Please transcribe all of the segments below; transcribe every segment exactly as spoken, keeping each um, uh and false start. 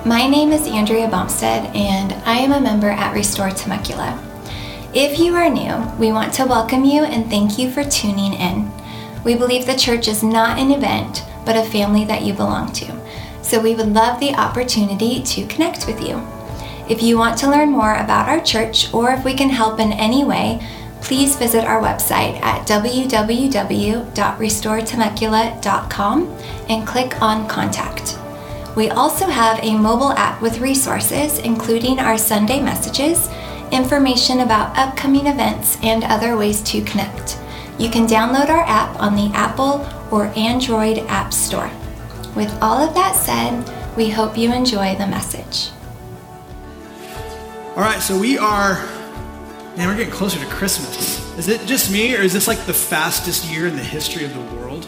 My name is Andrea Bumstead, and I am a member at Restore Temecula. If you are new, we want to welcome you and thank you for tuning in. We believe the church is not an event, but a family that you belong to. So we would love the opportunity to connect with you. If you want to learn more about our church, or if we can help in any way, please visit our website at w w w dot restore temecula dot com and click on Contact. We also have a mobile app with resources, including our Sunday messages, information about upcoming events, and other ways to connect. You can download our app on the Apple or Android App Store. With all of that said, we hope you enjoy the message. All right, so we are, man, we're getting closer to Christmas. Is it just me, or is this like the fastest year in the history of the world?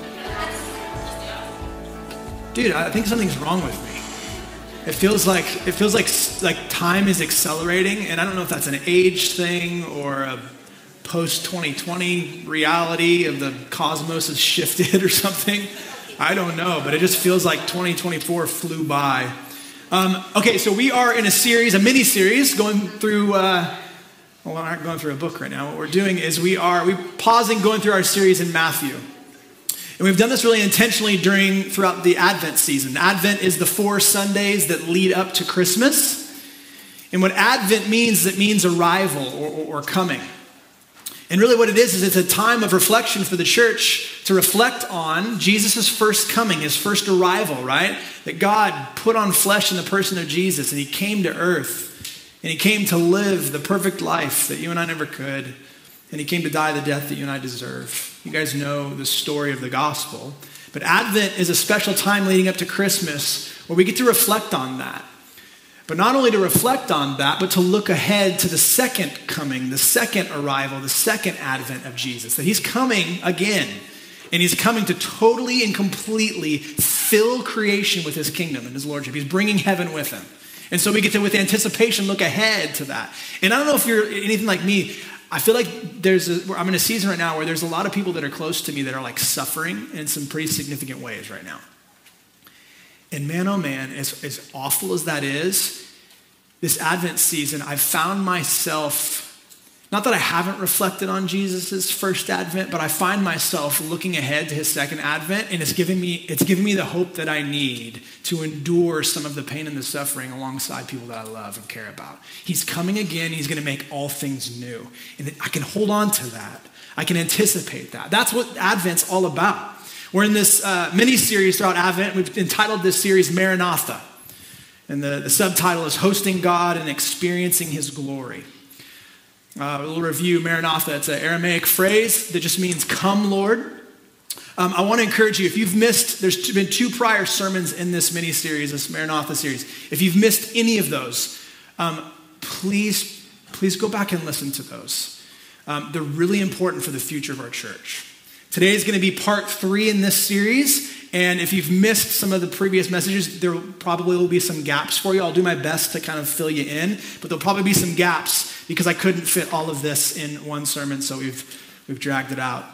Dude, I think something's wrong with me. It feels like it feels like like time is accelerating, and I don't know if that's an age thing or a post twenty twenty reality of the cosmos has shifted or something. I don't know, but it just feels like twenty twenty-four flew by. Um, okay, so we are in a series, a mini series, going through. Uh, well, we're not going through a book right now. What we're doing is we are we pausing going through our series in Matthew. And we've done this really intentionally during throughout the Advent season. Advent is the four Sundays that lead up to Christmas. And what Advent means, it means arrival or, or, or coming. And really what it is, is it's a time of reflection for the church to reflect on Jesus' first coming, his first arrival, right? That God put on flesh in the person of Jesus, and he came to earth. And he came to live the perfect life that you and I never could. And he came to die the death that you and I deserve. You guys know the story of the gospel. But Advent is a special time leading up to Christmas where we get to reflect on that. But not only to reflect on that, but to look ahead to the second coming, the second arrival, the second advent of Jesus. That he's coming again. And he's coming to totally and completely fill creation with his kingdom and his lordship. He's bringing heaven with him. And so we get to, with anticipation, look ahead to that. And I don't know if you're anything like me. I feel like there's a, I'm in a season right now where there's a lot of people that are close to me that are like suffering in some pretty significant ways right now. And man, oh man, as, as awful as that is, this Advent season, I've found myself, not that I haven't reflected on Jesus' first Advent, but I find myself looking ahead to his second Advent, and it's giving me, it's giving me the hope that I need to endure some of the pain and the suffering alongside people that I love and care about. He's coming again. He's going to make all things new. And I can hold on to that. I can anticipate that. That's what Advent's all about. We're in this uh, mini-series throughout Advent. We've entitled this series Maranatha. And the, the subtitle is Hosting God and Experiencing His Glory. Uh, a little review, Maranatha, it's an Aramaic phrase that just means, come, Lord. Um, I want to encourage you, if you've missed, there's been two prior sermons in this mini-series, this Maranatha series. If you've missed any of those, um, please, please go back and listen to those. Um, they're really important for the future of our church. Today is going to be part three in this series. And if you've missed some of the previous messages, there probably will be some gaps for you. I'll do my best to kind of fill you in, but there'll probably be some gaps because I couldn't fit all of this in one sermon, so we've we've dragged it out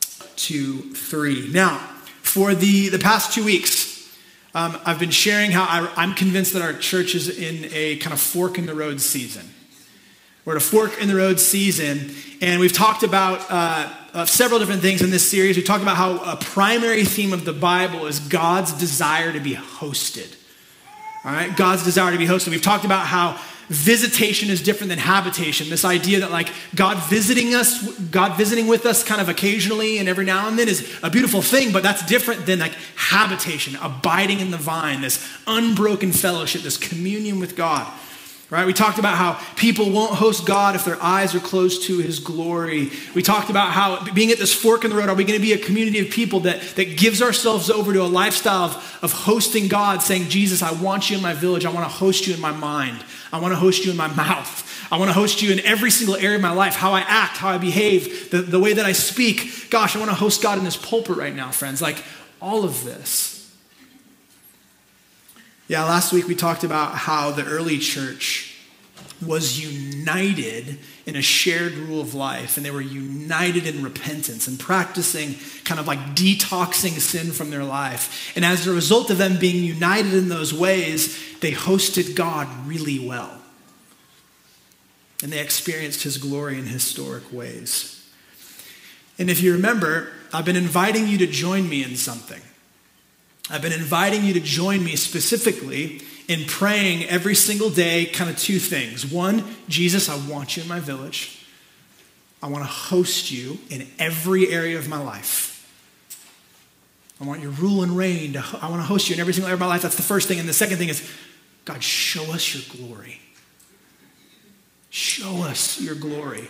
to three. Now, for the, the past two weeks, um, I've been sharing how I, I'm convinced that our church is in a kind of fork in the road season. We're at a fork in the road season, and we've talked about uh, uh, several different things in this series. We talked about how a primary theme of the Bible is God's desire to be hosted. All right, God's desire to be hosted. We've talked about how visitation is different than habitation. This idea that like God visiting us, God visiting with us kind of occasionally and every now and then is a beautiful thing, but that's different than like habitation, abiding in the vine, this unbroken fellowship, this communion with God. Right? We talked about how people won't host God if their eyes are closed to his glory. We talked about how being at this fork in the road, are we going to be a community of people that, that gives ourselves over to a lifestyle of, of hosting God, saying, Jesus, I want you in my village. I want to host you in my mind. I want to host you in my mouth. I want to host you in every single area of my life, how I act, how I behave, the, the way that I speak. Gosh, I want to host God in this pulpit right now, friends. Like all of this. Yeah, last week we talked about how the early church was united in a shared rule of life, and they were united in repentance and practicing kind of like detoxing sin from their life. And as a result of them being united in those ways, they hosted God really well. And they experienced his glory in historic ways. And if you remember, I've been inviting you to join me in something. I've been inviting you to join me specifically in praying every single day, kind of two things. One, Jesus, I want you in my village. I want to host you in every area of my life. I want your rule and reign. To, I want to host you in every single area of my life. That's the first thing. And the second thing is, God, show us your glory. Show us your glory.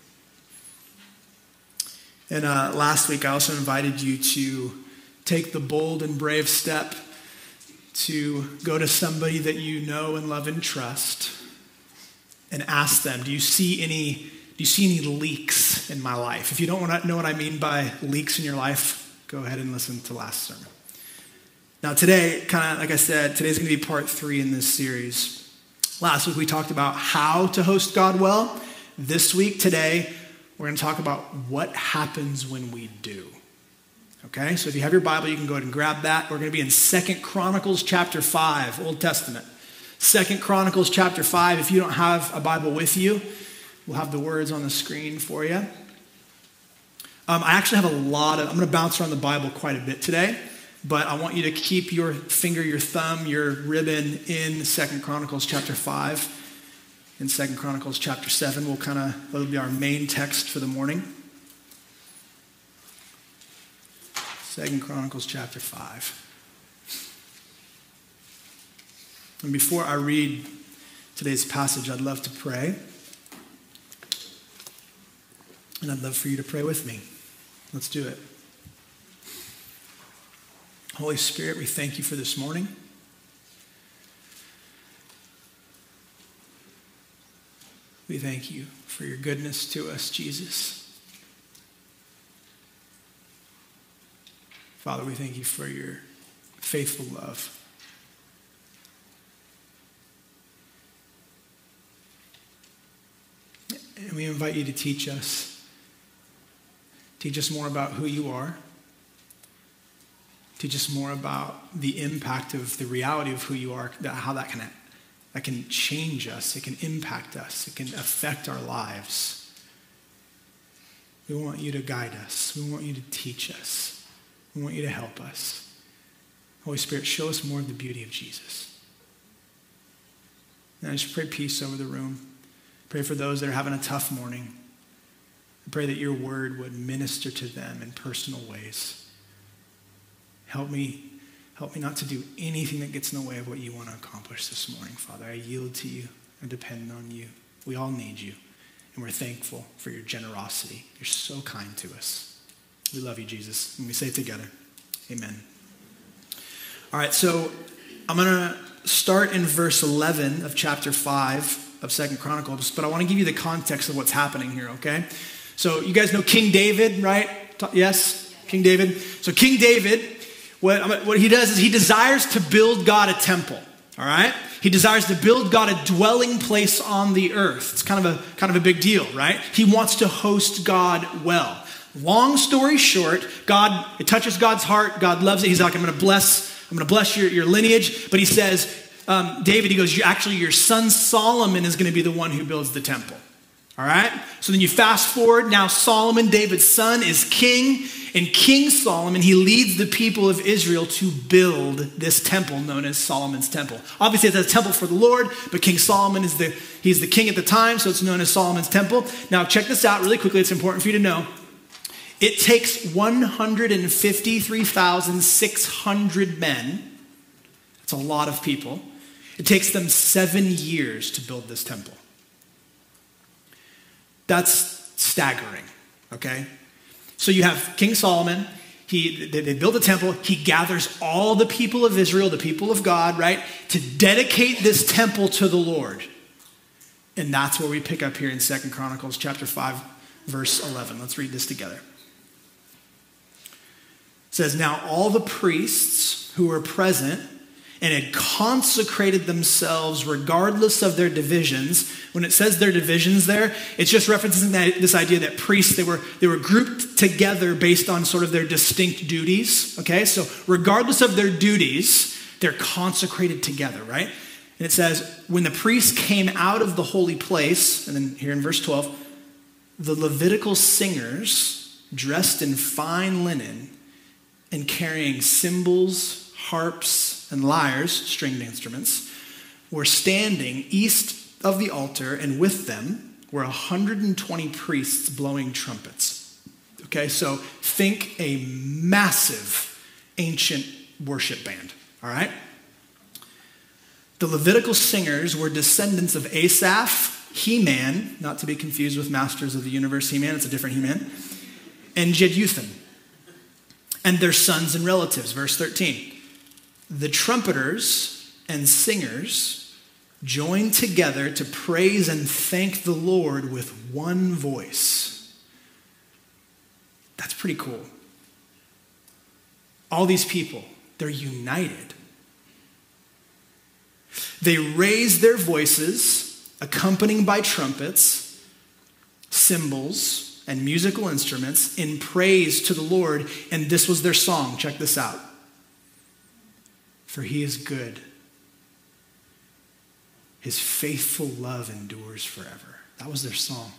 And uh, last week, I also invited you to take the bold and brave step to go to somebody that you know and love and trust and ask them, do you see any, do you see any leaks in my life? If you don't want to know what I mean by leaks in your life, go ahead and listen to last sermon. Now today, kind of like I said, today's going to be part three in this series. Last week we talked about how to host God well. This week, today, we're going to talk about what happens when we do. Okay, so if you have your Bible, you can go ahead and grab that. We're going to be in Second Chronicles chapter five, Old Testament. Second Chronicles chapter five. If you don't have a Bible with you, we'll have the words on the screen for you. Um, I actually have a lot of, I'm going to bounce around the Bible quite a bit today, but I want you to keep your finger, your thumb, your ribbon in Second Chronicles chapter five. In Second Chronicles chapter seven, we'll kind of, that'll be our main text for the morning. Second Chronicles chapter five. And before I read today's passage, I'd love to pray. And I'd love for you to pray with me. Let's do it. Holy Spirit, we thank you for this morning. We thank you for your goodness to us, Jesus. Father, we thank you for your faithful love. And we invite you to teach us. Teach us more about who you are. Teach us more about the impact of the reality of who you are, how that can, that can change us. It can impact us. It can affect our lives. We want you to guide us. We want you to teach us. We want you to help us. Holy Spirit, show us more of the beauty of Jesus. And I just pray peace over the room. Pray for those that are having a tough morning. I pray that your word would minister to them in personal ways. Help me, help me not to do anything that gets in the way of what you want to accomplish this morning, Father. I yield to you. I depend on you. We all need you. And we're thankful for your generosity. You're so kind to us. We love you, Jesus. And we say it together. Amen. All right, so I'm going to start in verse eleven of chapter five of Second Chronicles, but I want to give you the context of what's happening here, okay? So you guys know King David, right? Yes? King David. So King David, what, what he does is he desires to build God a temple, all right? He desires to build God a dwelling place on the earth. It's kind of a kind of a big deal, right? He wants to host God well. Long story short, God, it touches God's heart. God loves it. He's like, I'm going to bless, I'm going to bless your, your lineage. But he says, um, David, he goes, you, actually, your son Solomon is going to be the one who builds the temple. All right? So then you fast forward. Now Solomon, David's son, is king. And King Solomon, he leads the people of Israel to build this temple known as Solomon's temple. Obviously, it's a temple for the Lord, but King Solomon is the, he's the king at the time, so it's known as Solomon's temple. Now, check this out really quickly. It's important for you to know. It takes one hundred fifty-three thousand six hundred men. That's a lot of people. It takes them seven years to build this temple. That's staggering, okay? So you have King Solomon. He, they, they build a temple. He gathers all the people of Israel, the people of God, right, to dedicate this temple to the Lord. And that's where we pick up here in Second Chronicles chapter five, verse eleven. Let's read this together. It says, now all the priests who were present and had consecrated themselves regardless of their divisions. When it says their divisions there, it's just referencing that, this idea that priests, they were, they were grouped together based on sort of their distinct duties, okay? So regardless of their duties, they're consecrated together, right? And it says, when the priests came out of the holy place, and then here in verse twelve, the Levitical singers, dressed in fine linen and carrying cymbals, harps, and lyres, stringed instruments, were standing east of the altar, and with them were one hundred twenty priests blowing trumpets. Okay, so think a massive ancient worship band, all right? The Levitical singers were descendants of Asaph, Heman, not to be confused with Masters of the Universe He-Man, it's a different He-Man, and Jeduthun, and their sons and relatives. Verse thirteen. The trumpeters and singers joined together to praise and thank the Lord with one voice. That's pretty cool. All these people, they're united. They raised their voices, accompanied by trumpets, cymbals, and musical instruments in praise to the Lord. And this was their song. Check this out. For he is good. His faithful love endures forever. That was their song.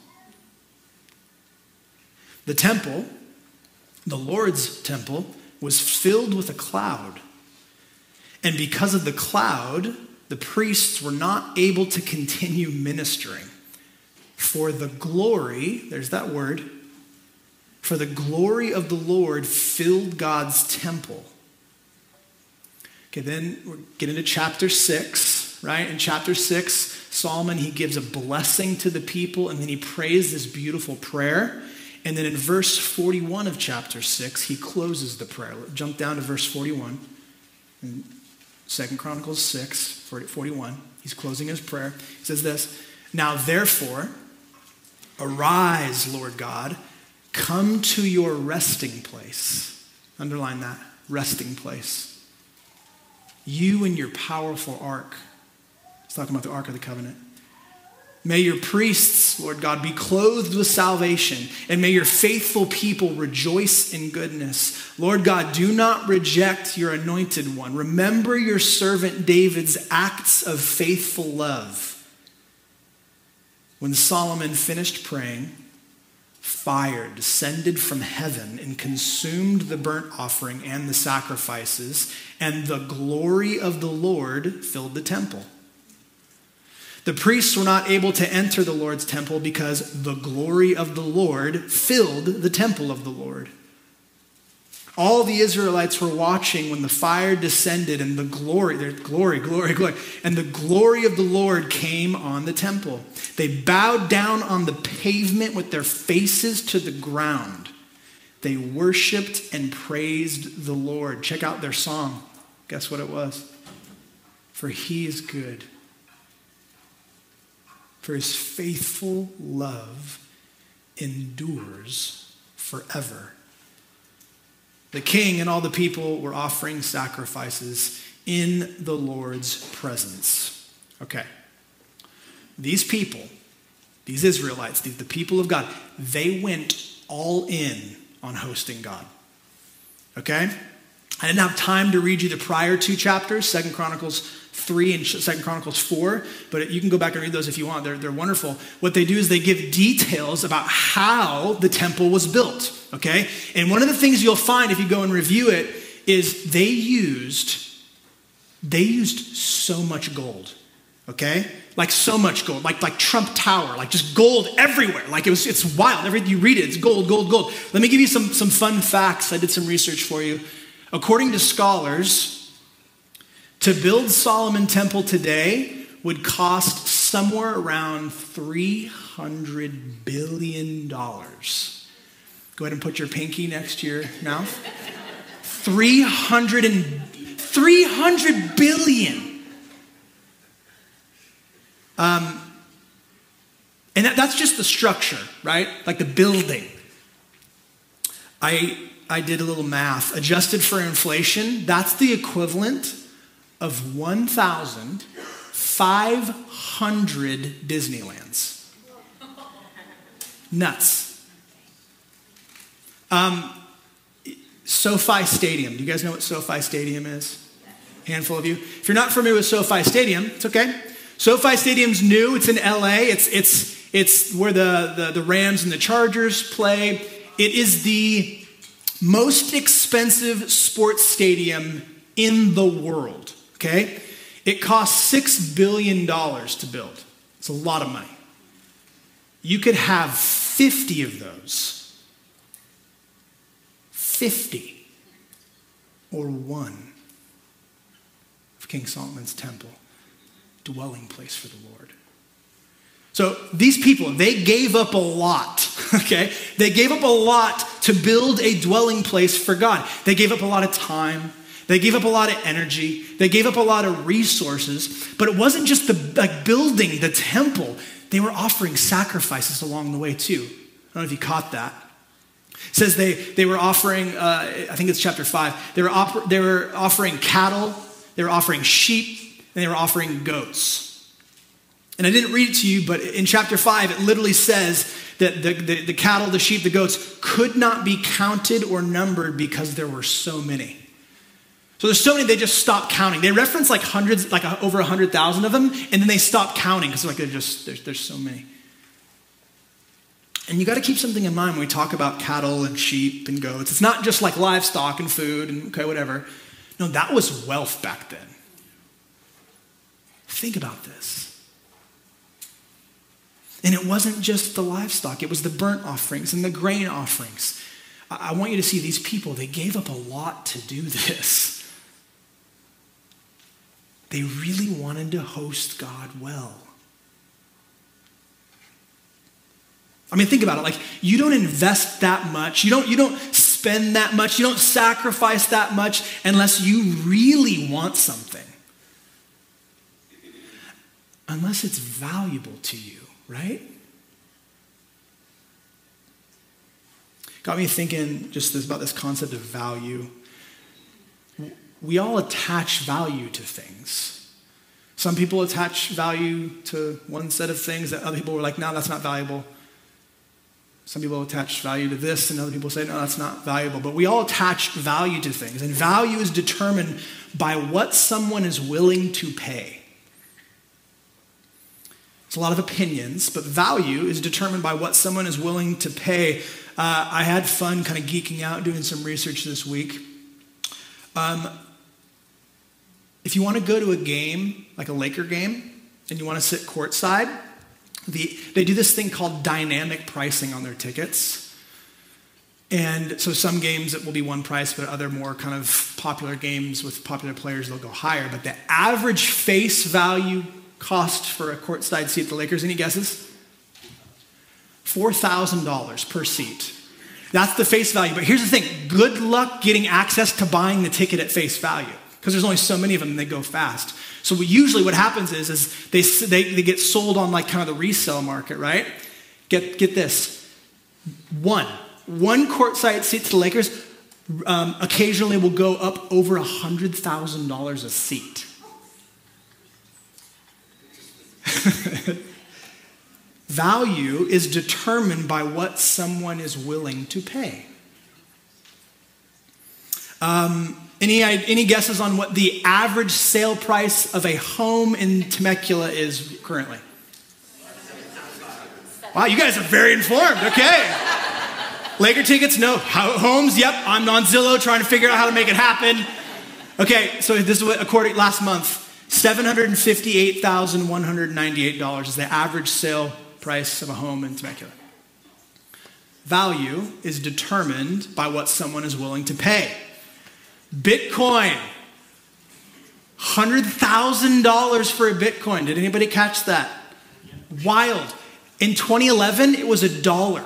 The temple, the Lord's temple, was filled with a cloud. And because of the cloud, the priests were not able to continue ministering. For the glory, there's that word, for the glory of the Lord filled God's temple. Okay, then we're getting to chapter six, right? In chapter six, Solomon, he gives a blessing to the people, and then he prays this beautiful prayer. And then in verse forty-one of chapter six, he closes the prayer. Jump down to verse forty-one. In Second Chronicles six, forty-one, he's closing his prayer. He says this, now therefore, arise, Lord God, come to your resting place. Underline that, resting place. You and your powerful ark. He's talking about the Ark of the Covenant. May your priests, Lord God, be clothed with salvation, and may your faithful people rejoice in goodness. Lord God, do not reject your anointed one. Remember your servant David's acts of faithful love. When Solomon finished praying, fire descended from heaven and consumed the burnt offering and the sacrifices, and the glory of the Lord filled the temple. The priests were not able to enter the Lord's temple because the glory of the Lord filled the temple of the Lord. All the Israelites were watching when the fire descended and the glory, their glory, glory, glory, and the glory of the Lord came on the temple. They bowed down on the pavement with their faces to the ground. They worshiped and praised the Lord. Check out their song. Guess what it was? For he is good. For his faithful love endures forever. The king and all the people were offering sacrifices in the Lord's presence. Okay. These people, these Israelites, the, the people of God, they went all in on hosting God. Okay? I didn't have time to read you the prior two chapters, Second Chronicles three and Second Chronicles four, but you can go back and read those if you want. They're, they're wonderful. What they do is they give details about how the temple was built, okay? And one of the things you'll find if you go and review it is they used, they used so much gold, okay? Like so much gold, like, like Trump Tower, like just gold everywhere. Like it was, it's wild. Every you read it, it's gold, gold, gold. Let me give you some, some fun facts. I did some research for you. According to scholars, to build Solomon Temple today would cost somewhere around three hundred billion dollars. Go ahead and put your pinky next to your mouth. three hundred and three hundred billion. Um, and that, that's just the structure, right? Like the building. I I did a little math. Adjusted for inflation, that's the equivalent of one thousand five hundred Disneylands. Nuts. Um, SoFi Stadium. Do you guys know what SoFi Stadium is? Handful of you. If you're not familiar with SoFi Stadium, it's okay. SoFi Stadium's new. It's in L A. It's it's it's where the, the, the Rams and the Chargers play. It is the most expensive sports stadium in the world, okay? It costs six billion dollars to build. It's a lot of money. You could have fifty of those. fifty. Or one of King Solomon's temple, dwelling place for the Lord. So these people, they gave up a lot, okay? They gave up a lot to build a dwelling place for God. They gave up a lot of time. They gave up a lot of energy. They gave up a lot of resources. But it wasn't just the like building the temple. They were offering sacrifices along the way too. I don't know if you caught that. It says they, they were offering, uh, I think it's chapter five, they were, oper- they were offering cattle, they were offering sheep, and they were offering goats. And I didn't read it to you, but in chapter five, it literally says that the, the, the cattle, the sheep, the goats could not be counted or numbered because there were so many. So there's so many, they just stopped counting. They reference like hundreds, like over one hundred thousand of them, and then they stopped counting because like they're just, there's, there's so many. And you got to keep something in mind when we talk about cattle and sheep and goats. It's not just like livestock and food and okay, whatever. No, that was wealth back then. Think about this. And it wasn't just the livestock. It was the burnt offerings and the grain offerings. I want you to see these people, they gave up a lot to do this. They really wanted to host God well. I mean, think about it. Like, you don't invest that much. You don't, you don't spend that much. You don't sacrifice that much unless you really want something. Unless it's valuable to you. Right? Got me thinking just this, about this concept of value. We all attach value to things. Some people attach value to one set of things that other people were like, no, that's not valuable. Some people attach value to this and other people say, no, that's not valuable. But we all attach value to things. And value is determined by what someone is willing to pay. It's a lot of opinions, but value is determined by what someone is willing to pay. Uh, I had fun kind of geeking out, doing some research this week. Um, if you want to go to a game, like a Laker game, and you want to sit courtside, the, they do this thing called dynamic pricing on their tickets. And so some games it will be one price, but other more kind of popular games with popular players, they'll go higher. But the average face value cost for a courtside seat at the Lakers, any guesses? four thousand dollars per seat. That's the face value. But here's the thing. Good luck getting access to buying the ticket at face value because there's only so many of them and they go fast. So we, usually what happens is, is they, they, they get sold on like kind of the resale market, right? Get, get this. One. One courtside seat to the Lakers um, occasionally will go up over one hundred thousand dollars a seat. Value is determined by what someone is willing to pay. Um, any, any guesses on what the average sale price of a home in Temecula is currently? Wow, you guys are very informed. Okay. Laker tickets? No. Homes? Yep. I'm on Zillow trying to figure out how to make it happen. Okay, so this is what, according last month, seven hundred fifty-eight thousand one hundred ninety-eight dollars is the average sale price of a home in Temecula. Value is determined by what someone is willing to pay. Bitcoin, one hundred thousand dollars for a Bitcoin. Did anybody catch that? Wild. In twenty eleven, it was a dollar.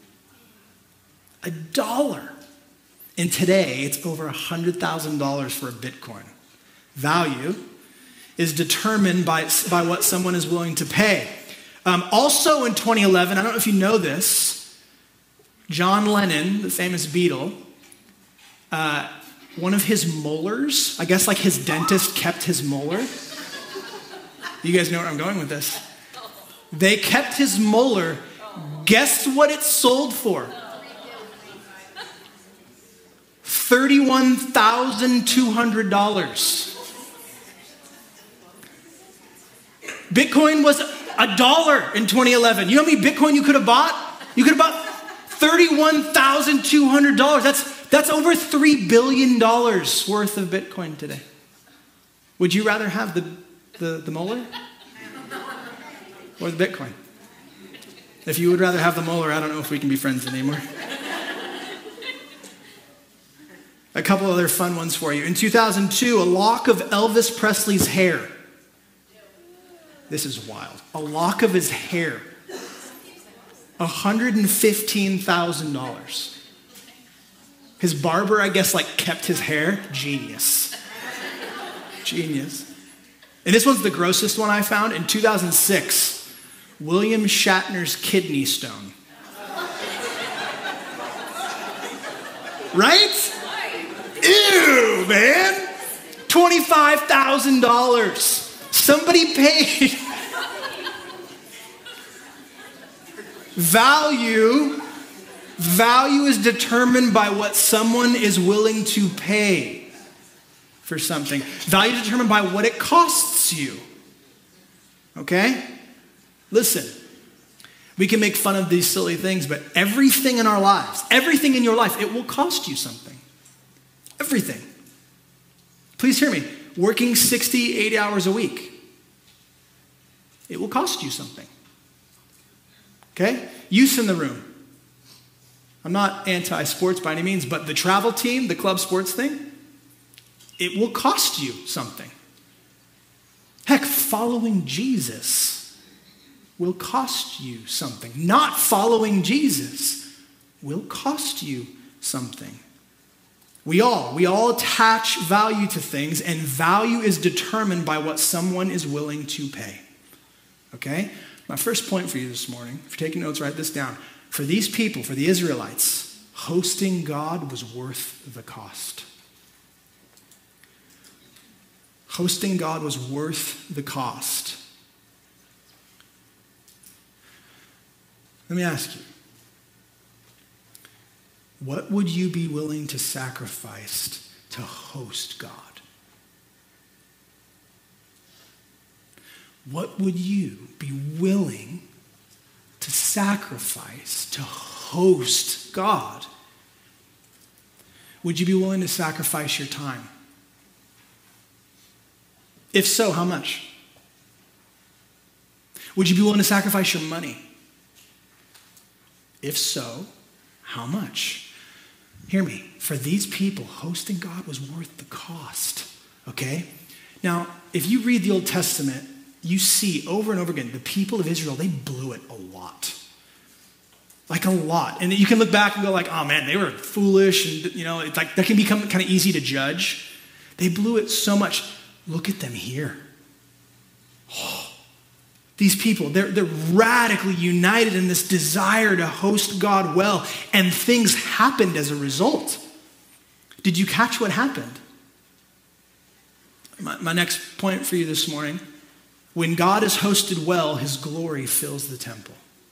A dollar. And today, it's over one hundred thousand dollars for a Bitcoin. Value is determined by, by what someone is willing to pay. Um, also in twenty eleven, I don't know if you know this, John Lennon, the famous Beatle, uh, one of his molars, I guess like his dentist kept his molar. You guys know where I'm going with this. They kept his molar. Guess what it sold for? thirty-one thousand two hundred dollars. Bitcoin was a dollar in twenty eleven. You know how many Bitcoin you could have bought? You could have bought thirty-one thousand two hundred dollars. That's, that's over three billion dollars worth of Bitcoin today. Would you rather have the, the, the molar or the Bitcoin? If you would rather have the molar, I don't know if we can be friends anymore. A couple other fun ones for you. In two thousand two, a lock of Elvis Presley's hair. This is wild. A lock of his hair. one hundred fifteen thousand dollars. His barber, I guess, like kept his hair. Genius. Genius. And this one's the grossest one I found. In two thousand six, William Shatner's kidney stone. Right? Ew, man. twenty-five thousand dollars. Somebody paid. Value, value is determined by what someone is willing to pay for something. Value is determined by what it costs you. Okay? Listen, we can make fun of these silly things, but everything in our lives, everything in your life, it will cost you something. Everything. Please hear me. Working sixty, eighty hours a week, it will cost you something. Okay? Youth in the room. I'm not anti-sports by any means, but the travel team, the club sports thing, it will cost you something. Heck, following Jesus will cost you something. Not following Jesus will cost you something. We all, we all attach value to things, and value is determined by what someone is willing to pay. Okay? My first point for you this morning, if you're taking notes, write this down. For these people, for the Israelites, hosting God was worth the cost. Hosting God was worth the cost. Let me ask you, what would you be willing to sacrifice to host God? What would you be willing to sacrifice to host God? Would you be willing to sacrifice your time? If so, how much? Would you be willing to sacrifice your money? If so, how much? Hear me. For these people, hosting God was worth the cost. Okay? Now, if you read the Old Testament, you see over and over again, the people of Israel, they blew it a lot. Like a lot. And you can look back and go like, oh man, they were foolish. And you know, it's like that can become kind of easy to judge. They blew it so much. Look at them here. Oh, these people, they're, they're radically united in this desire to host God well. And things happened as a result. Did you catch what happened? My, my next point for you this morning. When God is hosted well, his glory fills the temple.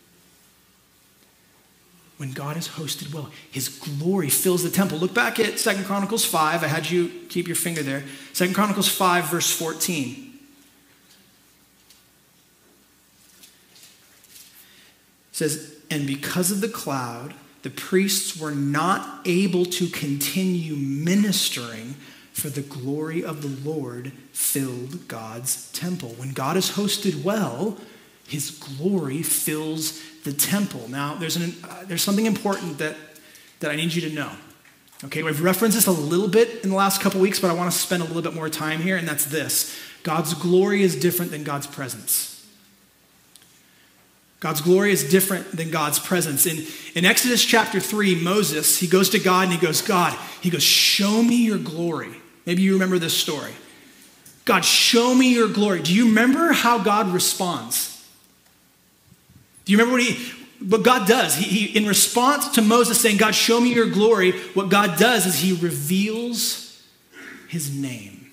When God is hosted well, his glory fills the temple. Look back at Second Chronicles five. I had you keep your finger there. Second Chronicles five, verse fourteen. It says, and because of the cloud, the priests were not able to continue ministering, for the glory of the Lord filled God's temple. When God is hosted well, his glory fills the temple. Now, there's an uh, there's something important that, that I need you to know. Okay, we've referenced this a little bit in the last couple weeks, but I want to spend a little bit more time here, and that's this. God's glory is different than God's presence. God's glory is different than God's presence. In, in Exodus chapter three, Moses, he goes to God and he goes, God, he goes, show me your glory. Maybe you remember this story. God, show me your glory. Do you remember how God responds? Do you remember what he, what God does? He, he, in response to Moses saying, God, show me your glory, what God does is he reveals his name.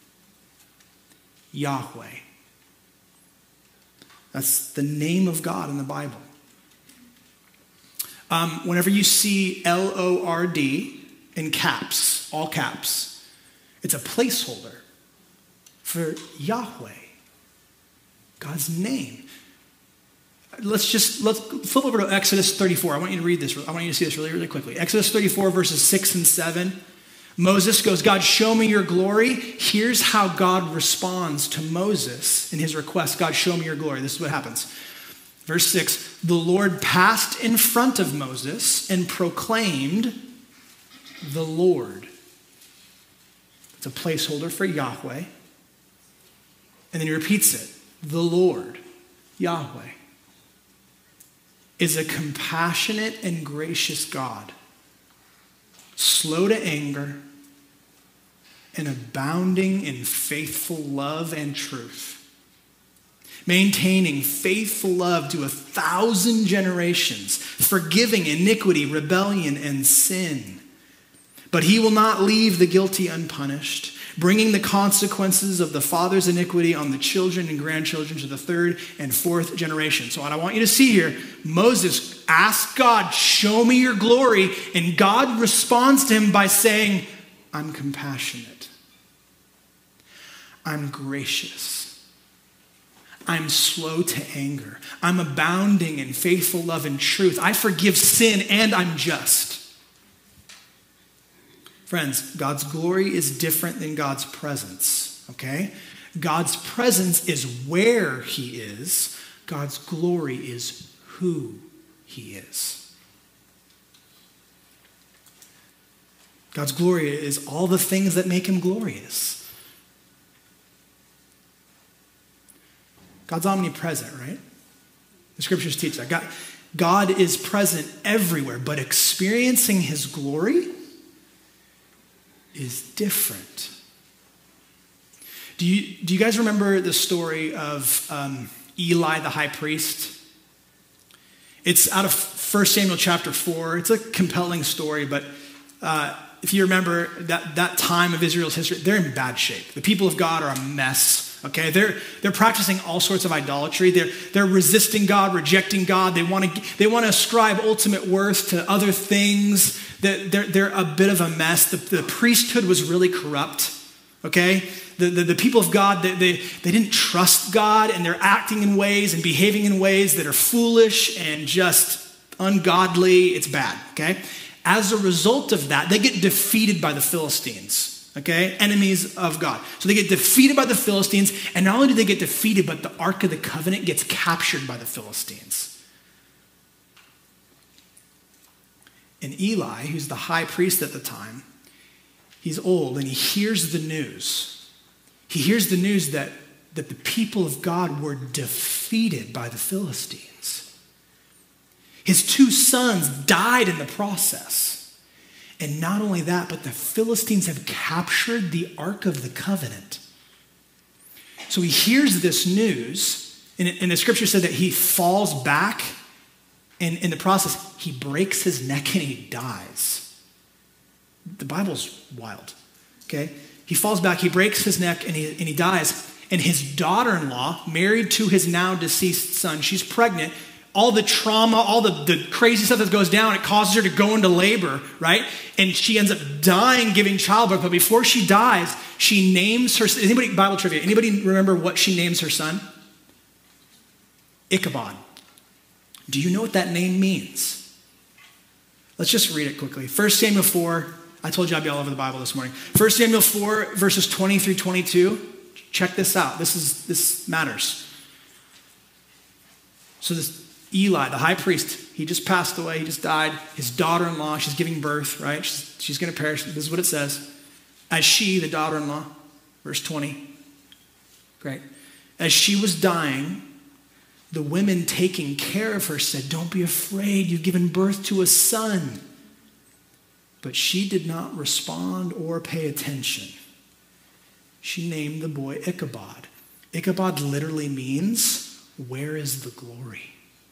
Yahweh. That's the name of God in the Bible. Um, whenever you see L O R D in caps, all caps, it's a placeholder for Yahweh, God's name. Let's just, let's flip over to Exodus thirty-four. I want you to read this. I want you to see this really, really quickly. Exodus thirty-four, verses six and seven. Moses goes, God, show me your glory. Here's how God responds to Moses in his request. God, show me your glory. This is what happens. Verse six, the Lord passed in front of Moses and proclaimed the Lord. It's a placeholder for Yahweh. And then he repeats it. The Lord, Yahweh, is a compassionate and gracious God, slow to anger, and abounding in faithful love and truth, maintaining faithful love to a thousand generations, forgiving iniquity, rebellion, and sin. But he will not leave the guilty unpunished, bringing the consequences of the father's iniquity on the children and grandchildren to the third and fourth generation. So what I want you to see here, Moses asked God, show me your glory, and God responds to him by saying, I'm compassionate. I'm gracious. I'm slow to anger. I'm abounding in faithful love and truth. I forgive sin, and I'm just. Friends, God's glory is different than God's presence, okay? God's presence is where he is. God's glory is who he is. God's glory is all the things that make him glorious. God's omnipresent, right? The scriptures teach that. God, God is present everywhere, but experiencing his glory is different. Do you, do you guys remember the story of um, Eli the high priest? It's out of First Samuel chapter four. It's a compelling story, but uh, if you remember that, that time of Israel's history, they're in bad shape. The people of God are a mess, okay? They're, they're practicing all sorts of idolatry. They're, they're resisting God, rejecting God. They want to they want to ascribe ultimate worth to other things. They're, they're a bit of a mess. The, the priesthood was really corrupt, okay? The, the, the people of God, they, they, they didn't trust God, and they're acting in ways and behaving in ways that are foolish and just ungodly. It's bad, okay? As a result of that, they get defeated by the Philistines, okay? Enemies of God. So they get defeated by the Philistines, and not only do they get defeated, but the Ark of the Covenant gets captured by the Philistines. And Eli, who's the high priest at the time, he's old and he hears the news. He hears the news that, that the people of God were defeated by the Philistines. His two sons died in the process. And not only that, but the Philistines have captured the Ark of the Covenant. So he hears this news, and, and the scripture said that he falls back. And in the process, he breaks his neck and he dies. The Bible's wild, okay? He falls back, he breaks his neck, and he, and he dies. And his daughter-in-law, married to his now deceased son, she's pregnant. All the trauma, all the, the crazy stuff that goes down, it causes her to go into labor, right? And she ends up dying giving childbirth. But before she dies, she names her, anybody, Bible trivia, anybody remember what she names her son? Ichabod. Do you know what that name means? Let's just read it quickly. First Samuel four, I told you I'd be all over the Bible this morning. First Samuel four, verses twenty through twenty-two. Check this out. This is this matters. So this Eli, the high priest, he just passed away. He just died. His daughter-in-law, she's giving birth, right? She's, she's going to perish. This is what it says. As she, the daughter-in-law, verse twenty. Great. As she was dying, the women taking care of her said, don't be afraid, you've given birth to a son. But she did not respond or pay attention. She named the boy Ichabod. Ichabod literally means, where is the glory?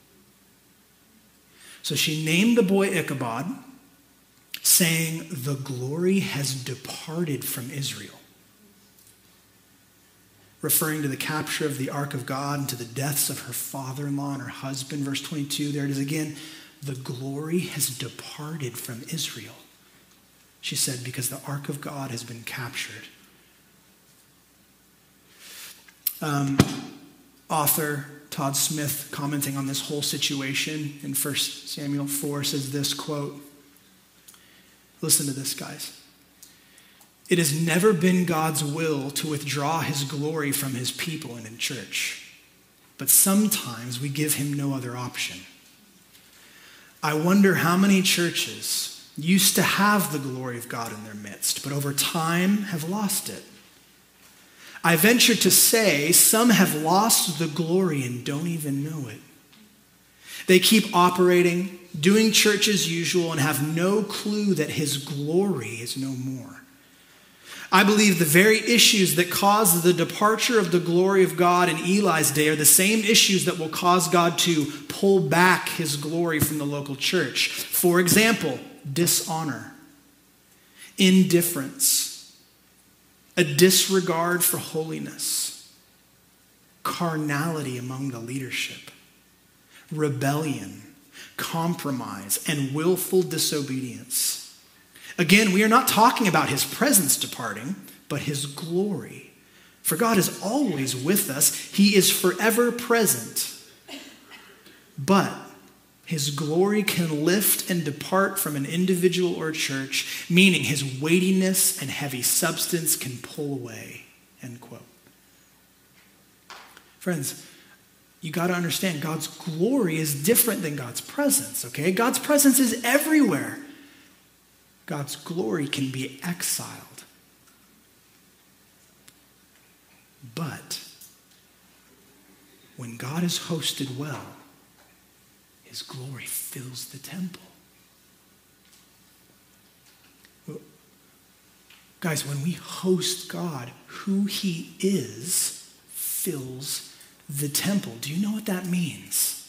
So she named the boy Ichabod, saying, the glory has departed from Israel. referring to the capture of the ark of God and to the deaths of her father-in-law and her husband. Verse twenty-two, there it is again. The glory has departed from Israel, she said, because the ark of God has been captured. Um, author Todd Smith, commenting on this whole situation in First Samuel four, says this, quote, listen to this, guys. It has never been God's will to withdraw his glory from his people and in church, but sometimes we give him no other option. I wonder how many churches used to have the glory of God in their midst, but over time have lost it. I venture to say some have lost the glory and don't even know it. They keep operating, doing church as usual, and have no clue that his glory is no more. I believe the very issues that caused the departure of the glory of God in Eli's day are the same issues that will cause God to pull back his glory from the local church. For example, dishonor, indifference, a disregard for holiness, carnality among the leadership, rebellion, compromise, and willful disobedience. Again, we are not talking about his presence departing, but his glory. For God is always with us. He is forever present. But his glory can lift and depart from an individual or church, meaning his weightiness and heavy substance can pull away, end quote. Friends, you got to understand God's glory is different than God's presence, okay? God's presence is everywhere. God's glory can be exiled. But when God is hosted well, his glory fills the temple. Well, guys, when we host God, who he is fills the temple. Do you know what that means?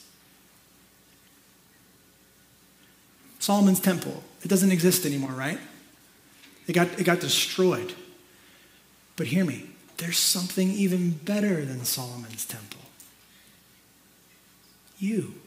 Solomon's temple, it doesn't exist anymore, right? It got, it got destroyed. But hear me, there's something even better than Solomon's temple. You.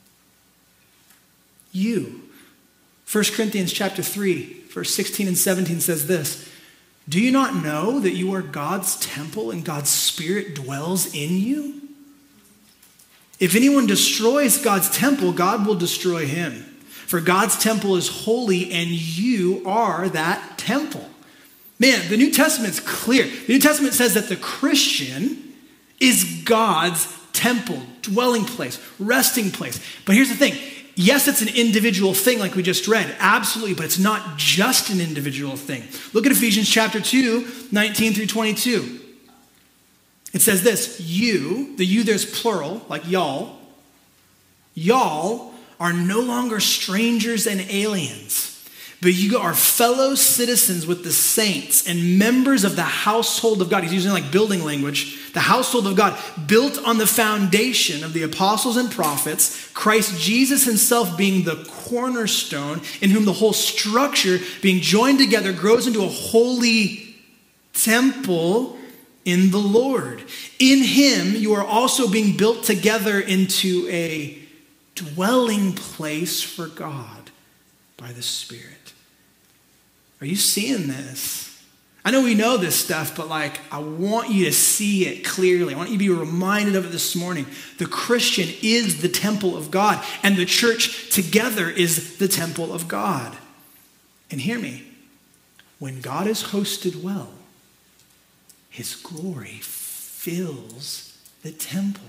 You. First Corinthians chapter three, verse sixteen and seventeen says this. Do you not know that you are God's temple and God's Spirit dwells in you? If anyone destroys God's temple, God will destroy him. For God's temple is holy and you are that temple. Man, the New Testament's clear. The New Testament says that the Christian is God's temple, dwelling place, resting place. But here's the thing. Yes, it's an individual thing like we just read. Absolutely, but it's not just an individual thing. Look at Ephesians chapter two, nineteen through twenty-two. It says this, you, the you there's plural, like y'all, y'all are no longer strangers and aliens, but you are fellow citizens with the saints and members of the household of God. He's using like building language. The household of God, built on the foundation of the apostles and prophets, Christ Jesus himself being the cornerstone, in whom the whole structure being joined together grows into a holy temple in the Lord. In him, you are also being built together into a dwelling place for God by the Spirit. Are you seeing this? I know we know this stuff, but like, I want you to see it clearly. I want you to be reminded of it this morning. The Christian is the temple of God, and the church together is the temple of God. And hear me, when God is hosted well, his glory fills the temple.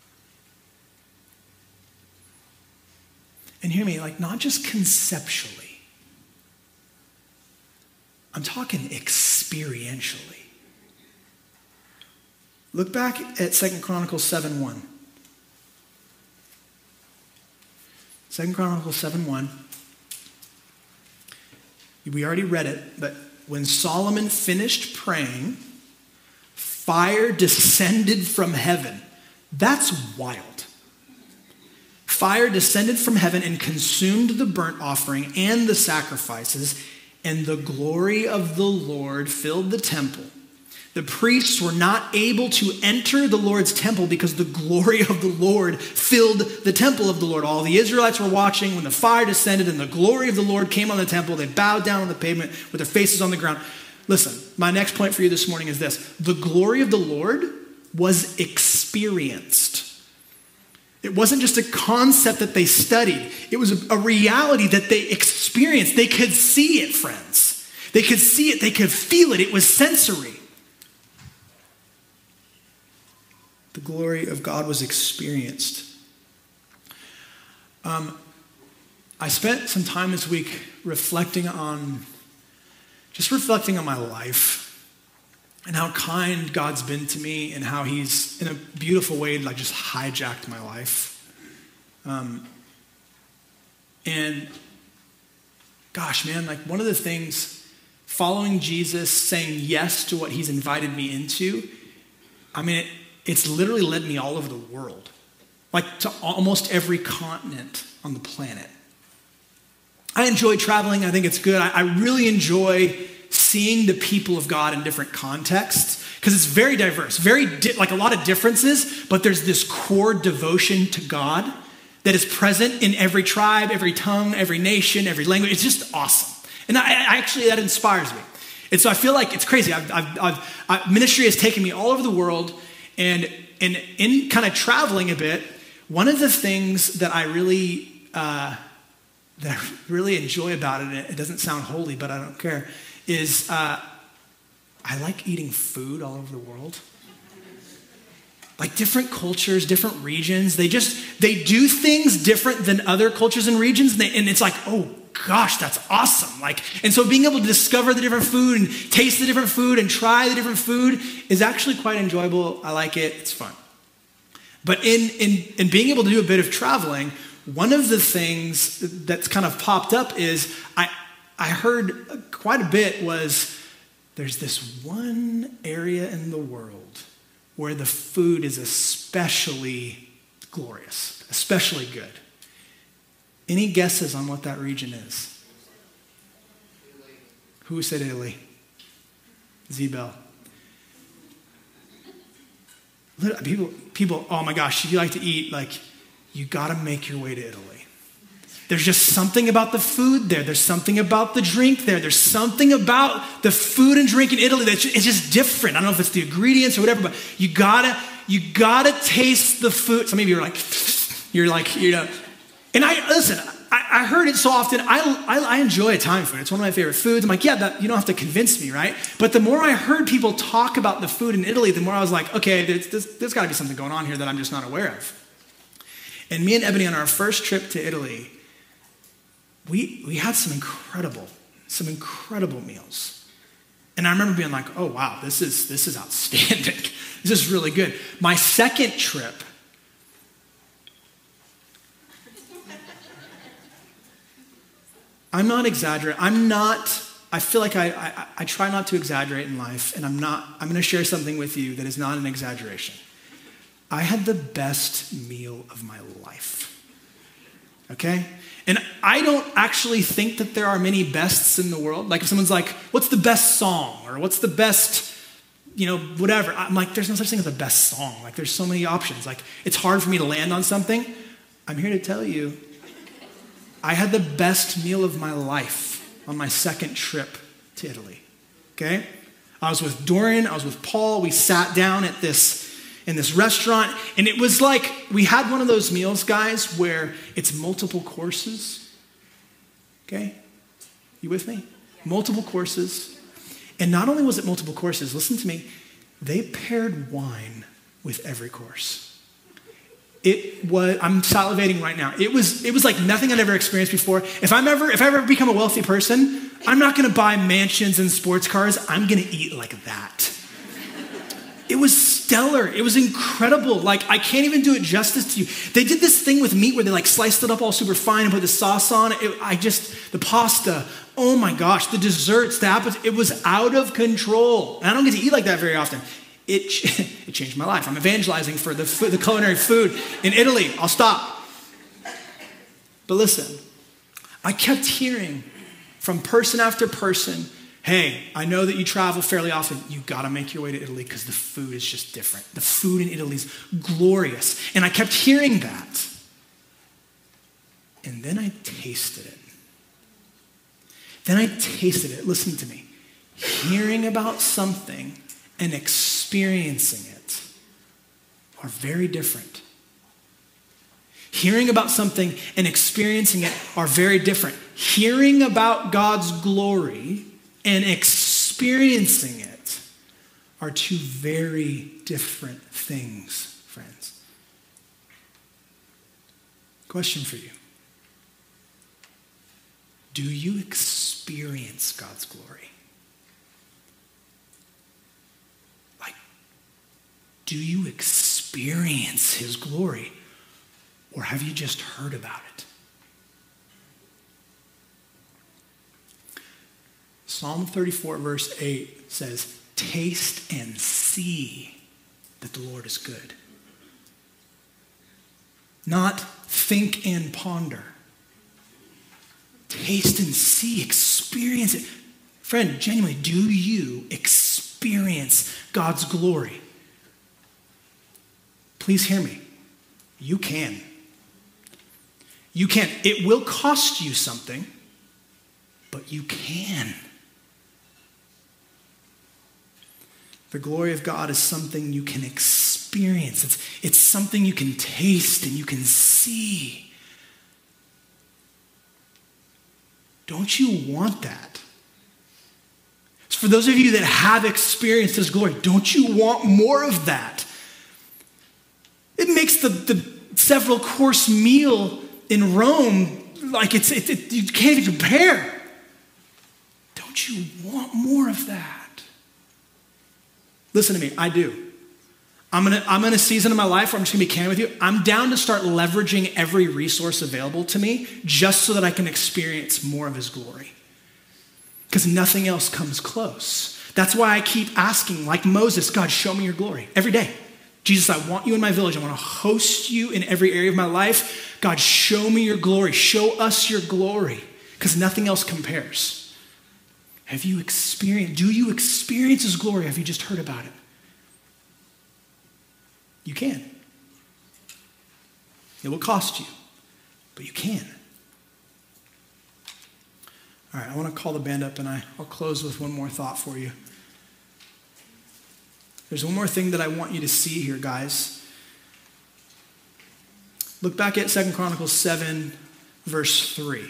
And hear me, like not just conceptually, I'm talking experientially. Look back at Second Chronicles seven one. Second Chronicles seven one. We already read it, but when Solomon finished praying, fire descended from heaven. That's wild. Fire descended from heaven and consumed the burnt offering and the sacrifices, and the glory of the Lord filled the temple. The priests were not able to enter the Lord's temple because the glory of the Lord filled the temple of the Lord. All the Israelites were watching when the fire descended and the glory of the Lord came on the temple. They bowed down on the pavement with their faces on the ground. Listen, my next point for you this morning is this. The glory of the Lord was experienced. It wasn't just a concept that they studied. It was a reality that they experienced. They could see it, friends. They could see it. They could feel it. It was sensory. The glory of God was experienced. Um, I spent some time this week reflecting on, just reflecting on my life and how kind God's been to me and how he's, in a beautiful way, like just hijacked my life. Um, and gosh, man, like one of the things, following Jesus, saying yes to what he's invited me into, I mean, it, it's literally led me all over the world, like to almost every continent on the planet. I enjoy traveling. I think it's good. I, I really enjoy seeing the people of God in different contexts because it's very diverse, very di- like a lot of differences, but there's this core devotion to God that is present in every tribe, every tongue, every nation, every language. It's just awesome. And I, I actually, that inspires me. And so I feel like it's crazy. I've, I've, I've, I, ministry has taken me all over the world. And, and in kind of traveling a bit, one of the things that I really uh, that I really enjoy about it, it doesn't sound holy, but I don't care, is uh, I like eating food all over the world. Like different cultures, different regions, they just, they do things different than other cultures and regions. And, they, and it's like, oh gosh, that's awesome. Like, and so being able to discover the different food and taste the different food and try the different food is actually quite enjoyable. I like it. It's fun. But in, in, in being able to do a bit of traveling, one of the things that's kind of popped up is I, I heard quite a bit was there's this one area in the world where the food is especially glorious, especially good. Any guesses on what that region is? Italy. Who said Italy? Z-Bell. People, people, oh my gosh, if you like to eat, like, you gotta make your way to Italy. There's just something about the food there. There's something about the drink there. There's something about the food and drink in Italy that's just, it's just different. I don't know if it's the ingredients or whatever, but you gotta, you gotta taste the food. Some of you are like, you're like, you know, and I, listen, I, I heard it so often. I, I, I enjoy Italian food. It's one of my favorite foods. I'm like, yeah, that, you don't have to convince me, right? But the more I heard people talk about the food in Italy, the more I was like, okay, there's, there's, there's got to be something going on here that I'm just not aware of. And me and Ebony, on our first trip to Italy, we we had some incredible, some incredible meals. And I remember being like, oh, wow, this is this is outstanding. This is really good. My second trip, I'm not exaggerating. I'm not, I feel like I, I, I try not to exaggerate in life, and I'm not, I'm going to share something with you that is not an exaggeration. I had the best meal of my life, okay? And I don't actually think that there are many bests in the world. Like if someone's like, what's the best song? Or what's the best, you know, whatever. I'm like, there's no such thing as a best song. Like there's so many options. Like it's hard for me to land on something. I'm here to tell you, I had the best meal of my life on my second trip to Italy, okay? I was with Dorian, I was with Paul. We sat down at this in this restaurant, and it was like we had one of those meals, guys, where it's multiple courses. Okay? You with me? Multiple courses. And not only was it multiple courses, listen to me, they paired wine with every course. It was, I'm salivating right now. It was, it was like nothing I'd ever experienced before. If I'm ever, if I ever become a wealthy person, I'm not gonna buy mansions and sports cars. I'm gonna eat like that. It was stellar. It was incredible. Like, I can't even do it justice to you. They did this thing with meat where they like sliced it up all super fine and put the sauce on it. it I just, the pasta, oh my gosh, the desserts, the apples, it was out of control. And I don't get to eat like that very often. It, it changed my life. I'm evangelizing for the, food, the culinary food in Italy. I'll stop. But listen, I kept hearing from person after person, Hey, I know that you travel fairly often. You got to make your way to Italy because the food is just different. The food in Italy is glorious. And I kept hearing that. And then I tasted it. Then I tasted it. Listen to me. Hearing about something and experiencing it are very different. Hearing about something and experiencing it are very different. Hearing about God's glory and experiencing it are two very different things, friends. Question for you. Do you experience God's glory? Like, do you experience his glory? Or have you just heard about it? Psalm thirty-four, verse eight says, taste and see that the Lord is good. Not think and ponder. Taste and see, experience it. Friend, genuinely, do you experience God's glory? Please hear me. You can. You can. It will cost you something, but you can. The glory of God is something you can experience. It's, it's something you can taste and you can see. Don't you want that? So for those of you that have experienced his glory, don't you want more of that? It makes the, the several course meal in Rome like it's it, it, you can't even compare. Don't you want more of that? Listen to me, I do. I'm gonna, I'm in a season of my life where I'm just gonna be candid with you. I'm down to start leveraging every resource available to me just so that I can experience more of his glory. Because nothing else comes close. That's why I keep asking, like Moses, God, show me your glory every day. Jesus, I want you in my village. I want to host you in every area of my life. God, show me your glory. Show us your glory. Because nothing else compares. Have you experienced, do you experience his glory? Have you just heard about it? You can. It will cost you, but you can. All right, I want to call the band up, and I, I'll close with one more thought for you. There's one more thing that I want you to see here, guys. Look back at Second Chronicles seven, verse three.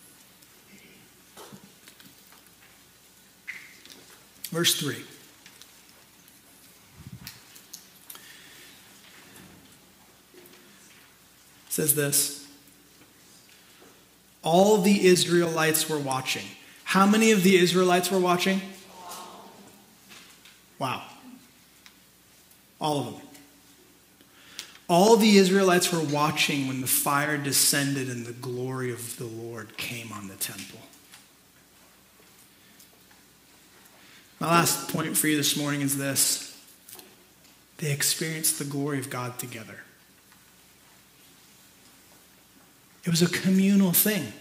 Verse three. It says this. All the Israelites were watching. How many of the Israelites were watching? Wow. All of them. All the Israelites were watching when the fire descended and the glory of the Lord came on the temple. My last point for you this morning is this. They experienced the glory of God together. It was a communal thing.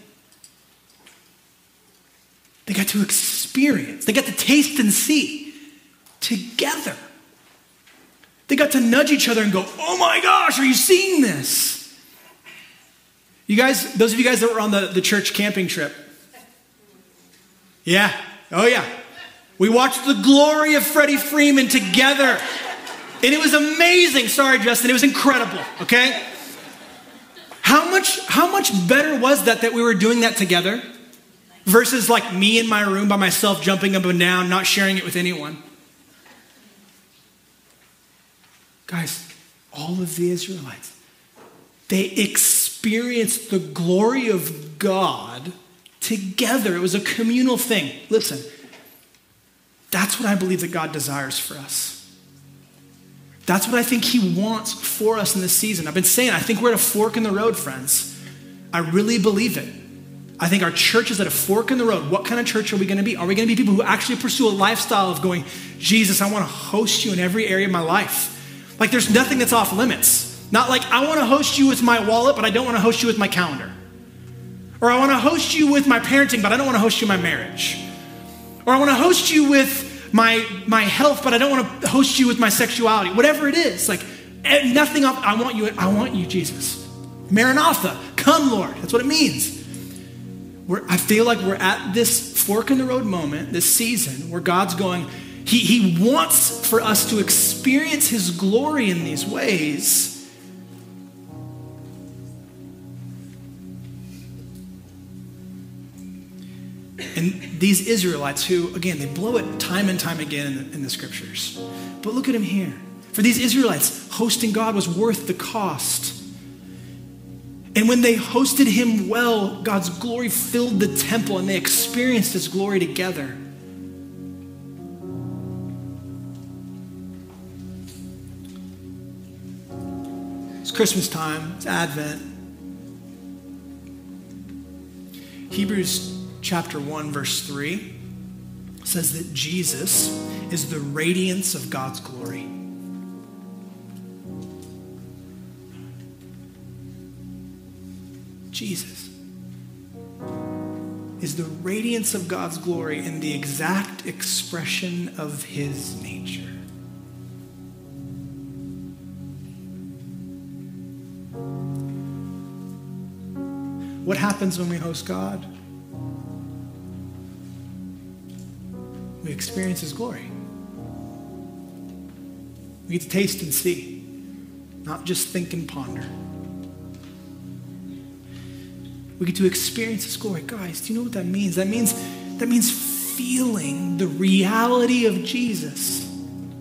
They got to experience, they got to taste and see together. They got to nudge each other and go, oh my gosh, are you seeing this? You guys, those of you guys that were on the, the church camping trip. Yeah, oh yeah. We watched the glory of Freddie Freeman together. And it was amazing. Sorry, Justin, it was incredible, okay? How much, how much better was that that we were doing that together versus like me in my room by myself jumping up and down, not sharing it with anyone? Guys, all of the Israelites, they experienced the glory of God together. It was a communal thing. Listen, that's what I believe that God desires for us. That's what I think he wants for us in this season. I've been saying, I think we're at a fork in the road, friends. I really believe it. I think our church is at a fork in the road. What kind of church are we going to be? Are we going to be people who actually pursue a lifestyle of going, Jesus, I want to host you in every area of my life? Like there's nothing that's off limits. Not like I want to host you with my wallet, but I don't want to host you with my calendar. Or I want to host you with my parenting, but I don't want to host you in my marriage. Or I want to host you with my, my health, but I don't want to host you with my sexuality. Whatever it is, like nothing, I want you, I want you, Jesus. Maranatha, come Lord. That's what it means. We're, I feel like we're at this fork in the road moment, this season where God's going, he, he wants for us to experience his glory in these ways. And these Israelites who, again, they blow it time and time again in the, in the scriptures. But look at him here. For these Israelites, hosting God was worth the cost. And when they hosted him well, God's glory filled the temple and they experienced his glory together. It's Christmas time, it's Advent. Hebrews chapter one, verse three says that Jesus is the radiance of God's glory. Jesus is the radiance of God's glory and the exact expression of his nature. What happens when we host God? We experience his glory. We get to taste and see, not just think and ponder. We get to experience his glory. Guys, do you know what that means? That means, that means feeling the reality of Jesus.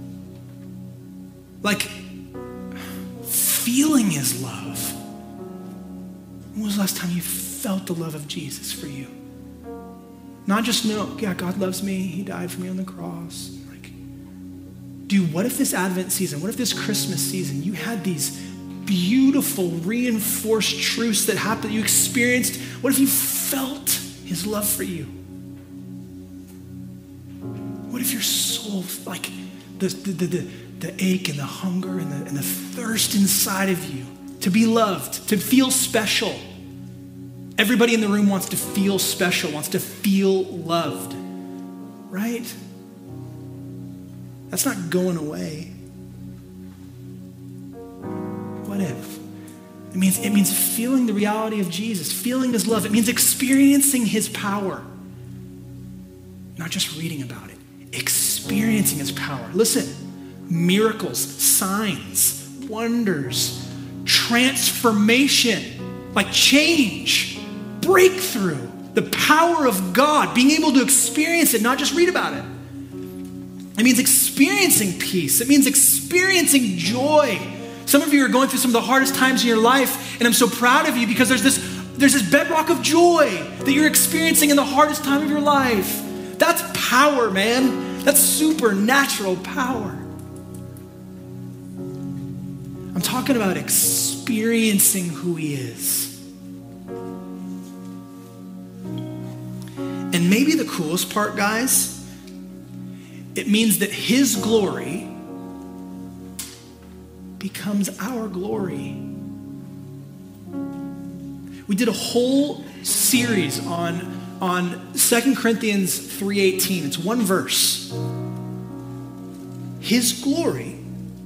Like feeling his love. When was the last time you felt the love of Jesus for you? Not just know, yeah, God loves me. He died for me on the cross. Like, dude, what if this Advent season, what if this Christmas season, you had these beautiful, reinforced truths that happened, you experienced? What if you felt his love for you? What if your soul, like the, the, the, the, the ache and the hunger and the, and the thirst inside of you to be loved, to feel special? Everybody in the room wants to feel special, wants to feel loved, right? That's not going away. What if? It means, it means feeling the reality of Jesus, feeling his love. It means experiencing his power. Not just reading about it, experiencing his power. Listen, miracles, signs, wonders, transformation, like change, breakthrough, the power of God, being able to experience it, not just read about it. It means experiencing peace. It means experiencing joy. Some of you are going through some of the hardest times in your life, and I'm so proud of you because there's this, there's this bedrock of joy that you're experiencing in the hardest time of your life. That's power, man. That's supernatural power. I'm talking about experiencing who he is. And maybe the coolest part, guys, it means that his glory becomes our glory. We did a whole series on, on Second Corinthians three eighteen. It's one verse. His glory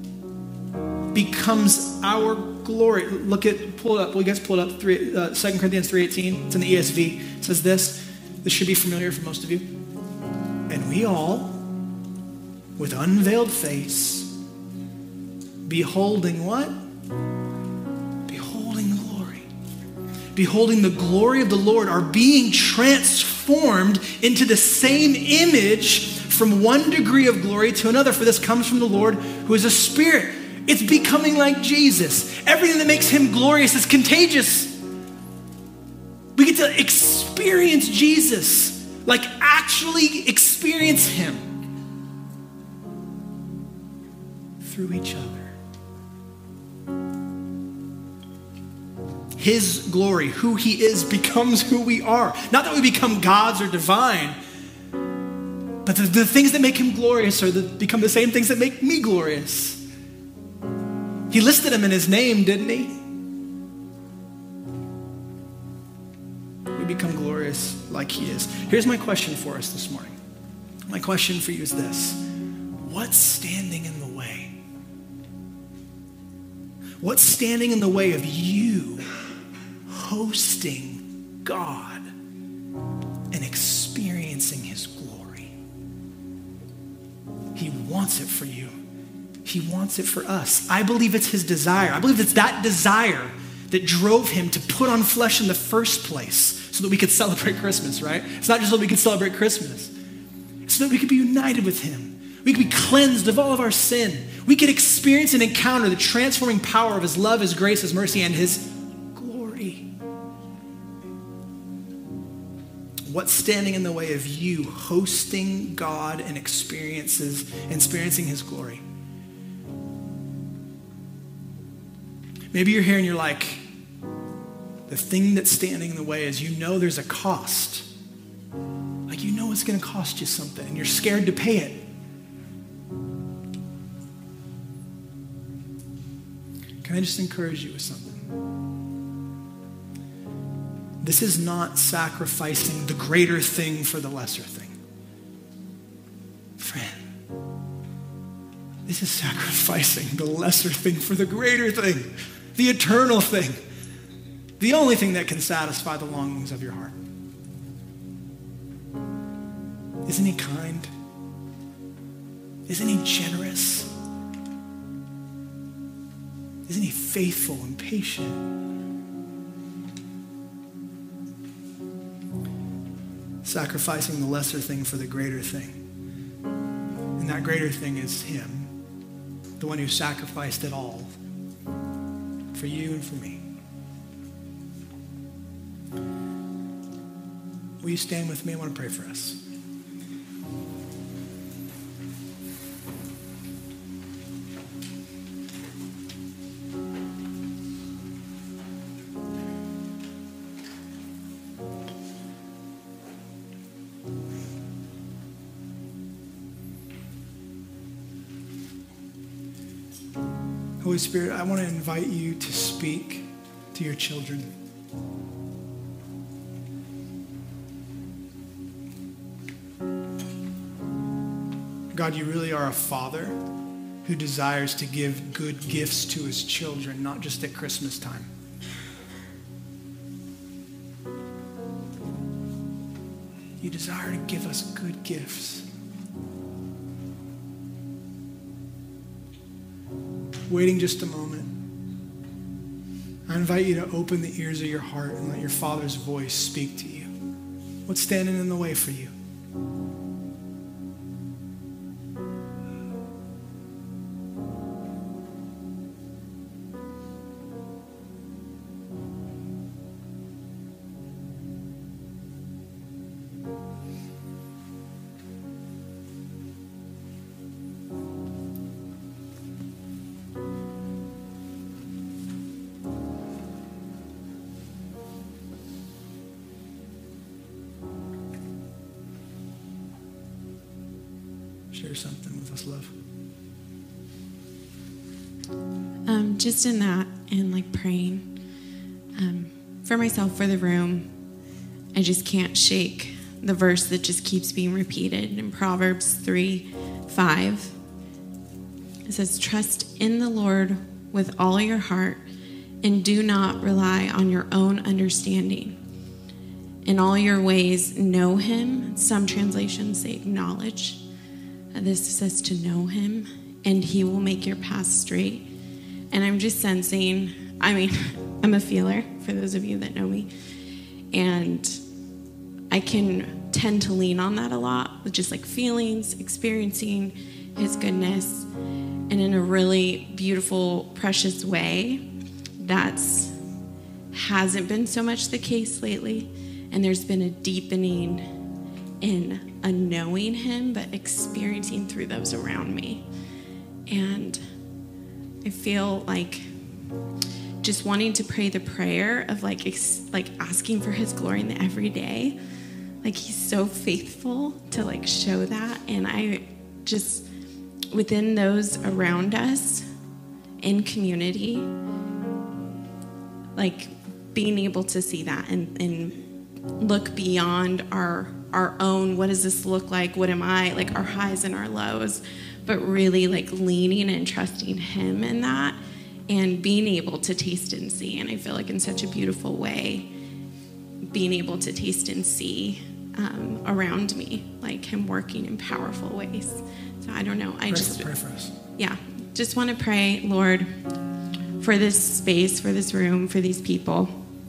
becomes our glory. Look at, pull it up. Will you guys pull it up? Three, uh, Second Corinthians three eighteen. It's in the E S V. It says this. This should be familiar for most of you. And we all, with unveiled face, beholding what? Beholding glory. Beholding the glory of the Lord, are being transformed into the same image from one degree of glory to another. For this comes from the Lord, who is a spirit. It's becoming like Jesus. Everything that makes him glorious is contagious. We get to experience Jesus, like actually experience him through each other. His glory, who he is, becomes who we are. Not that we become gods or divine, but the, the things that make him glorious are the, become the same things that make me glorious. He listed them in his name, didn't he? We become glorious like he is. Here's my question for us this morning. My question for you is this: what's standing in the way? What's standing in the way of you hosting God and experiencing his glory? He wants it for you. He wants it for us. I believe it's his desire. I believe it's that desire that drove him to put on flesh in the first place so that we could celebrate Christmas, right? It's not just so that we could celebrate Christmas. It's so that we could be united with him. We could be cleansed of all of our sin. We could experience and encounter the transforming power of his love, his grace, his mercy, and his glory. What's standing in the way of you hosting God and experiences, experiencing his glory? Maybe you're here and you're like, the thing that's standing in the way is you know there's a cost. Like you know it's going to cost you something and you're scared to pay it. Can I just encourage you with something? This is not sacrificing the greater thing for the lesser thing. Friend, this is sacrificing the lesser thing for the greater thing, the eternal thing, the only thing that can satisfy the longings of your heart. Isn't he kind? Isn't he generous? Isn't he faithful and patient? Sacrificing the lesser thing for the greater thing. And that greater thing is him, the one who sacrificed it all for you and for me. Will you stand with me? I want to pray for us. Holy Spirit, I want to invite you to speak to your children. God, you really are a father who desires to give good gifts to his children, not just at Christmas time. You desire to give us good gifts. Waiting just a moment, I invite you to open the ears of your heart and let your Father's voice speak to you. What's standing in the way for you? Share something with us, love. Um, just in that and like praying um, for myself, for the room, I just can't shake the verse that just keeps being repeated in Proverbs three five. It says, trust in the Lord with all your heart and do not rely on your own understanding. In all your ways, know him. Some translations say acknowledge. This says to know him, and he will make your path straight. And I'm just sensing, I mean, I'm a feeler, for those of you that know me. And I can tend to lean on that a lot, with just like feelings, experiencing his goodness, and in a really beautiful, precious way. That's hasn't been so much the case lately. And there's been a deepening in a knowing him, but experiencing through those around me. And I feel like just wanting to pray the prayer of like ex- like asking for his glory in the everyday. Like he's so faithful to like show that. And I just, within those around us in community, like being able to see that and, and look beyond our our own, what does this look like? What am I? Like our highs and our lows, but really like leaning and trusting him in that and being able to taste and see. And I feel like in such a beautiful way, being able to taste and see um, around me, like him working in powerful ways. So I don't know. I pray just for, pray for us. Yeah, just want to pray, Lord, for this space, for this room, for these people.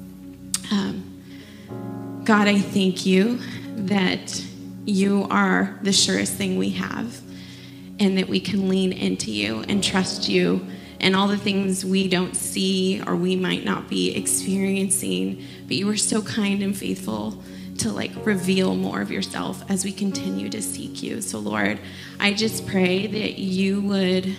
Um, God, I thank you that you are the surest thing we have, and that we can lean into you and trust you and all the things we don't see or we might not be experiencing, but you are so kind and faithful to like reveal more of yourself as we continue to seek you. So Lord, I just pray that you would,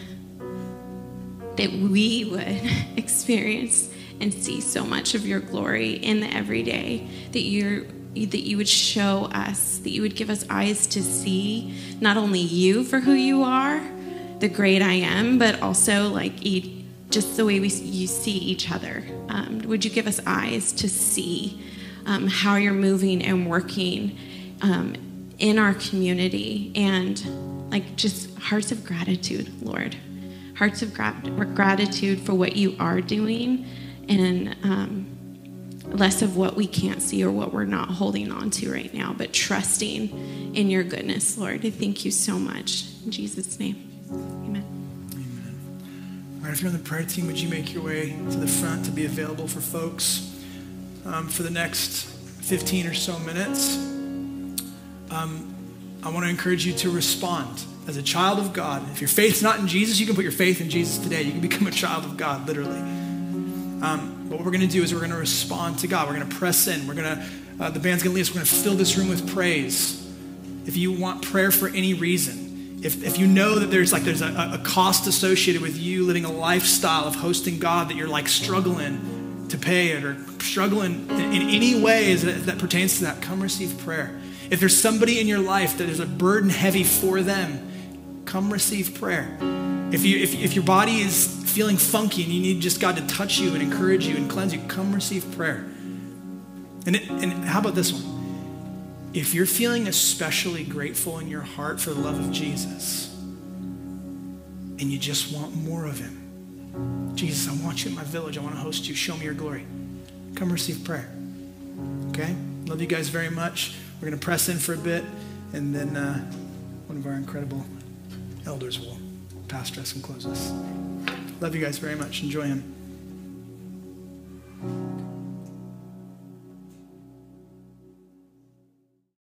that we would experience and see so much of your glory in the everyday, that you're that you would show us, that you would give us eyes to see not only you for who you are, the great I am, but also like eat, just the way we you see each other. Um, would you give us eyes to see um, how you're moving and working um, in our community, and like just hearts of gratitude, Lord, hearts of gra- gratitude for what you are doing, and um, less of what we can't see or what we're not holding on to right now, but trusting in your goodness, Lord. I thank you so much. In Jesus' name, amen. Amen. All right, if you're on the prayer team, would you make your way to the front to be available for folks um, for the next fifteen or so minutes? Um, I want to encourage you to respond as a child of God. If your faith's not in Jesus, you can put your faith in Jesus today. You can become a child of God, literally. Um, but what we're going to do is we're going to respond to God. We're going to press in. We're going to, uh, the band's going to lead us. We're going to fill this room with praise. If you want prayer for any reason, if if you know that there's like there's a, a cost associated with you living a lifestyle of hosting God that you're like struggling to pay it, or struggling in, in any way that, that pertains to that, come receive prayer. If there's somebody in your life that is a burden heavy for them, come receive prayer. If you if, if your body is feeling funky and you need just God to touch you and encourage you and cleanse you, come receive prayer. And it, and how about this one? If you're feeling especially grateful in your heart for the love of Jesus and you just want more of him, Jesus, I want you in my village. I want to host you. Show me your glory. Come receive prayer. Okay? Love you guys very much. We're going to press in for a bit, and then uh, one of our incredible elders will pastor us and close us. Love you guys very much. Enjoy him.